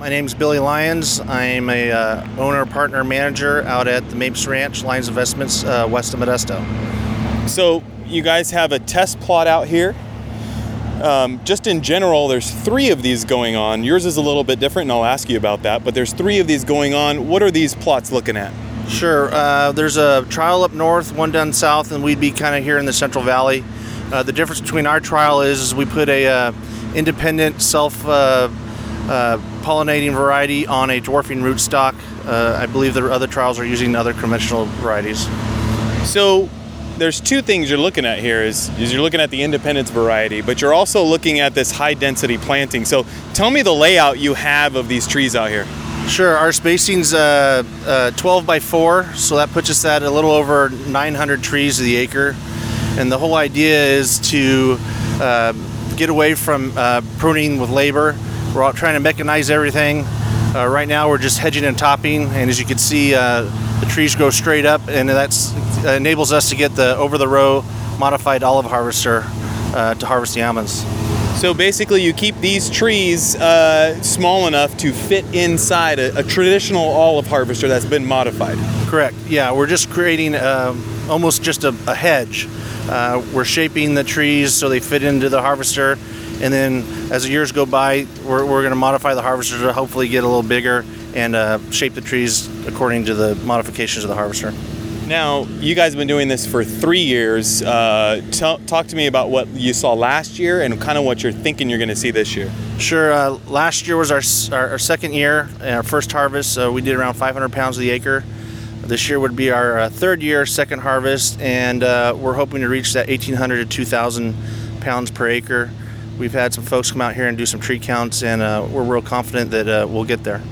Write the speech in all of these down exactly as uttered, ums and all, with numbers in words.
My name's Billy Lyons. I'm a uh, owner, partner, manager out at the Mapes Ranch, Lyons Investments, uh, west of Modesto. So you guys have a test plot out here. Um, just in general, there's three of these going on. Yours is a little bit different, and I'll ask you about that. But there's three of these going on. What are these plots looking at? Sure. Uh, there's a trial up north, one down south, and we'd be kind of here in the Central Valley. Uh, the difference between our trial is, is we put a uh, independent self uh, uh, pollinating variety on a dwarfing rootstock. Uh, I believe the other trials are using other conventional varieties. So there's two things you're looking at here is, is you're looking at the independence variety, but you're also looking at this high density planting. So tell me the layout you have of these trees out here. Sure. Our spacing's uh, uh, twelve by four, so that puts us at a little over nine hundred trees to the acre. And the whole idea is to uh, get away from uh, pruning with labor. We're all trying to mechanize everything. Uh, right now we're just hedging and topping, and as you can see, uh, the trees grow straight up, and that uh, enables us to get the over-the-row modified olive harvester uh, to harvest the almonds. So basically you keep these trees uh, small enough to fit inside a, a traditional olive harvester that's been modified. Correct. Yeah, we're just creating uh, almost just a, a hedge. Uh, we're shaping the trees so they fit into the harvester, and then as the years go by, we're, we're going to modify the harvester to hopefully get a little bigger and uh, shape the trees according to the modifications of the harvester. Now, you guys have been doing this for three years. Uh, t- talk to me about what you saw last year and kind of what you're thinking you're going to see this year. Sure. Uh, last year was our, our, our second year, our first harvest. Uh, we did around five hundred pounds of the acre. This year would be our uh, third year, second harvest, and uh, we're hoping to reach that eighteen hundred to two thousand pounds per acre. We've had some folks come out here and do some tree counts, and uh, we're real confident that uh, we'll get there.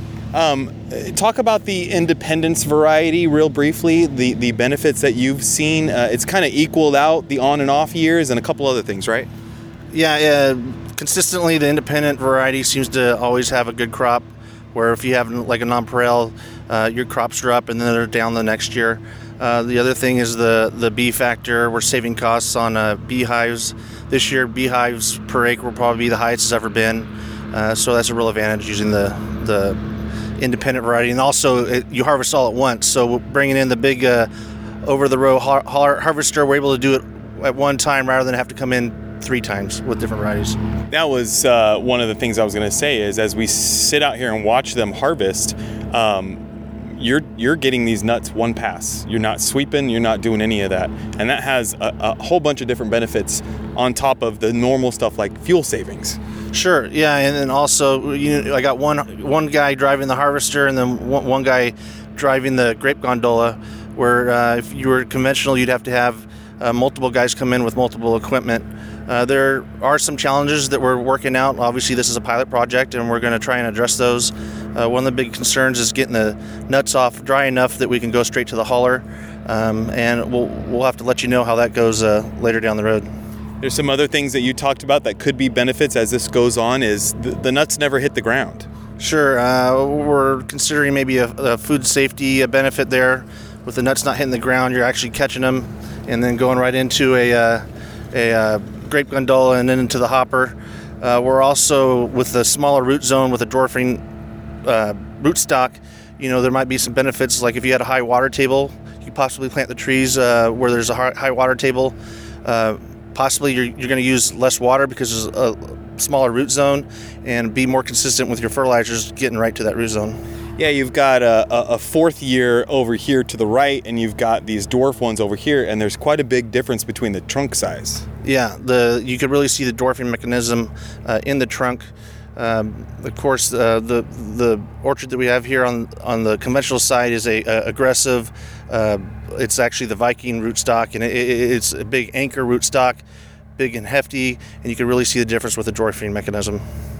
Um, talk about the independence variety real briefly, the, the benefits that you've seen. Uh, it's kind of equaled out the on and off years and a couple other things, right? Yeah, uh, consistently the independent variety seems to always have a good crop, where if you have like a nonpareil, uh, your crops are up and then they're down the next year. Uh, the other thing is the, the bee factor. We're saving costs on uh, beehives. This year, beehives per acre will probably be the highest it's ever been. Uh, so that's a real advantage using the the independent variety. And also, it, you harvest all at once. So bringing in the big uh, over-the-row har- har- harvester, we're able to do it at one time rather than have to come in three times with different varieties. That was uh, one of the things I was going to say is as we sit out here and watch them harvest, um, you're you're getting these nuts one pass. You're not sweeping, you're not doing any of that. And that has a, a whole bunch of different benefits on top of the normal stuff like fuel savings. Sure, yeah, and then also, you know, I got one one guy driving the harvester and then one, one guy driving the grape gondola, where uh, if you were conventional, you'd have to have uh, multiple guys come in with multiple equipment. Uh, there are some challenges that we're working out. Obviously, this is a pilot project, and we're going to try and address those. Uh, one of the big concerns is getting the nuts off dry enough that we can go straight to the huller, um, and we'll we'll have to let you know how that goes uh, later down the road. There's some other things that you talked about that could be benefits as this goes on is the, the nuts never hit the ground. Sure. Uh, we're considering maybe a, a food safety benefit there. With the nuts not hitting the ground, you're actually catching them and then going right into a, uh, a uh, grape gondola and then into the hopper. Uh, we're also, with the smaller root zone with a dwarfing uh, rootstock, you know, there might be some benefits. Like if you had a high water table, you possibly plant the trees uh, where there's a high water table. Uh, Possibly you're, you're going to use less water because there's a smaller root zone, and be more consistent with your fertilizers getting right to that root zone. Yeah, you've got a, a fourth year over here to the right, and you've got these dwarf ones over here, and there's quite a big difference between the trunk size. Yeah, the you could really see the dwarfing mechanism uh, in the trunk. Um, of course, uh, the the orchard that we have here on on the conventional side is a, a aggressive. Uh, it's actually the Viking rootstock, and it, it, it's a big anchor rootstock, big and hefty, and you can really see the difference with the dwarfing mechanism.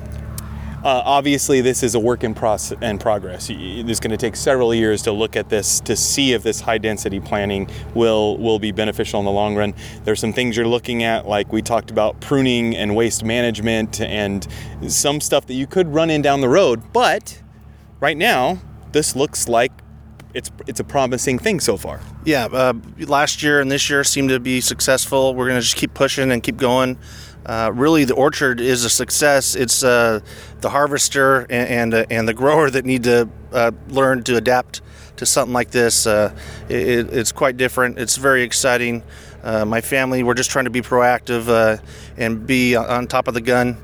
Uh, obviously, this is a work in, process, in progress. It's going to take several years to look at this to see if this high-density planting will will be beneficial in the long run. There's some things you're looking at, like we talked about pruning and waste management and some stuff that you could run in down the road. But right now, this looks like it's it's a promising thing so far. Yeah, uh, last year and this year seemed to be successful. We're going to just keep pushing and keep going. Uh, really, the orchard is a success. It's uh, the harvester and and, uh, and the grower that need to uh, learn to adapt to something like this. Uh, it, it's quite different. It's very exciting. Uh, my family, we're just trying to be proactive uh, and be on top of the gun